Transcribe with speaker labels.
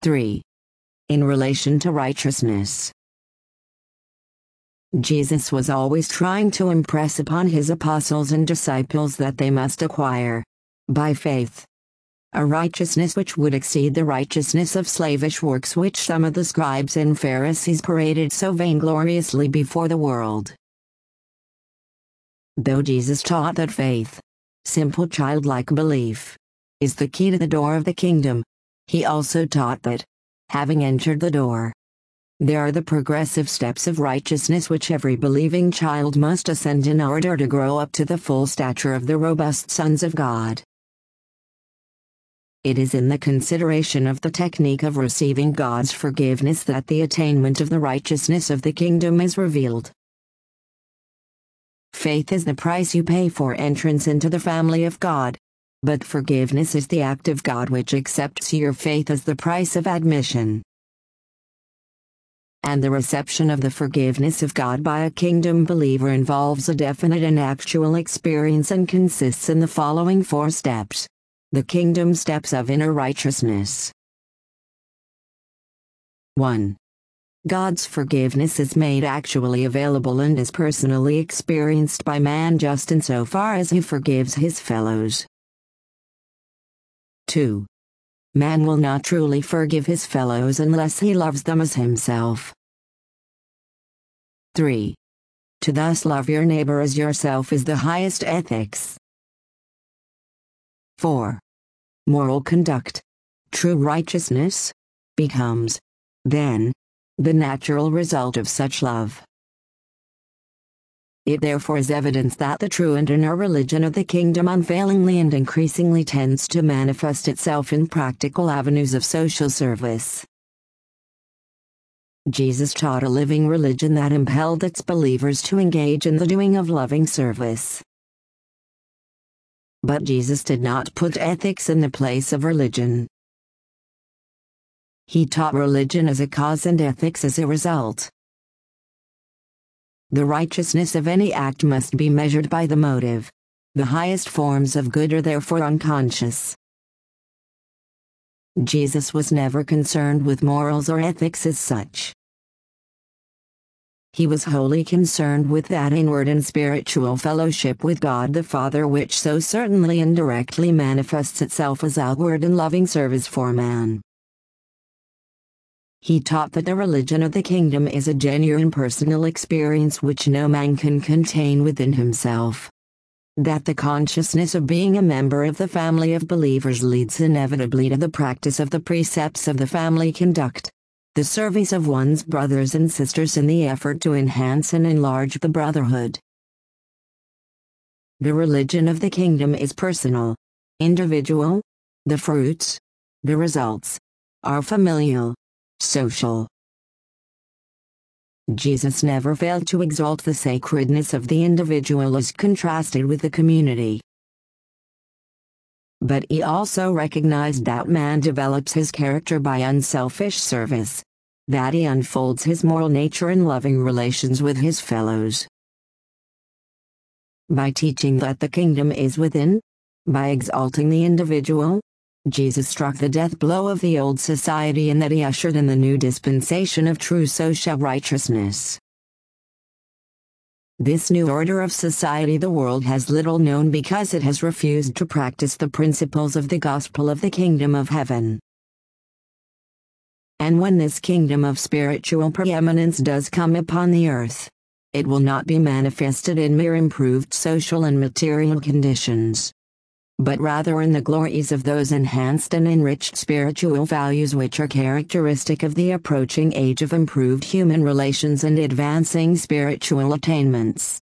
Speaker 1: 3. In relation to righteousness. Jesus was always trying to impress upon his apostles and disciples that they must acquire, by faith, a righteousness which would exceed the righteousness of slavish works which some of the scribes and Pharisees paraded so vaingloriously before the world. Though Jesus taught that faith, simple childlike belief, is the key to the door of the kingdom, he also taught that, having entered the door, there are the progressive steps of righteousness which every believing child must ascend in order to grow up to the full stature of the robust sons of God. It is in the consideration of the technique of receiving God's forgiveness that the attainment of the righteousness of the kingdom is revealed. Faith is the price you pay for entrance into the family of God, but forgiveness is the act of God which accepts your faith as the price of admission. And the reception of the forgiveness of God by a kingdom believer involves a definite and actual experience and consists in the following 4 steps. The kingdom steps of inner righteousness. 1. God's forgiveness is made actually available and is personally experienced by man just insofar as he forgives his fellows. 2. Man will not truly forgive his fellows unless he loves them as himself. 3. To thus love your neighbor as yourself is the highest ethics. 4. Moral conduct, true righteousness, becomes, then, the natural result of such love. It therefore is evidence that the true and inner religion of the kingdom unfailingly and increasingly tends to manifest itself in practical avenues of social service. Jesus taught a living religion that impelled its believers to engage in the doing of loving service. But Jesus did not put ethics in the place of religion. He taught religion as a cause and ethics as a result. The righteousness of any act must be measured by the motive. The highest forms of good are therefore unconscious. Jesus was never concerned with morals or ethics as such. He was wholly concerned with that inward and spiritual fellowship with God the Father which so certainly indirectly manifests itself as outward and loving service for man. He taught that the religion of the kingdom is a genuine personal experience which no man can contain within himself. That the consciousness of being a member of the family of believers leads inevitably to the practice of the precepts of the family conduct, the service of one's brothers and sisters in the effort to enhance and enlarge the brotherhood. The religion of the kingdom is personal, individual. The fruits, the results, are familial, social. Jesus never failed to exalt the sacredness of the individual as contrasted with the community. But he also recognized that man develops his character by unselfish service, that he unfolds his moral nature in loving relations with his fellows. By teaching that the kingdom is within, by exalting the individual, Jesus struck the death blow of the old society in that he ushered in the new dispensation of true social righteousness. This new order of society the world has little known because it has refused to practice the principles of the gospel of the kingdom of heaven. And when this kingdom of spiritual preeminence does come upon the earth, it will not be manifested in mere improved social and material conditions, but rather in the glories of those enhanced and enriched spiritual values which are characteristic of the approaching age of improved human relations and advancing spiritual attainments.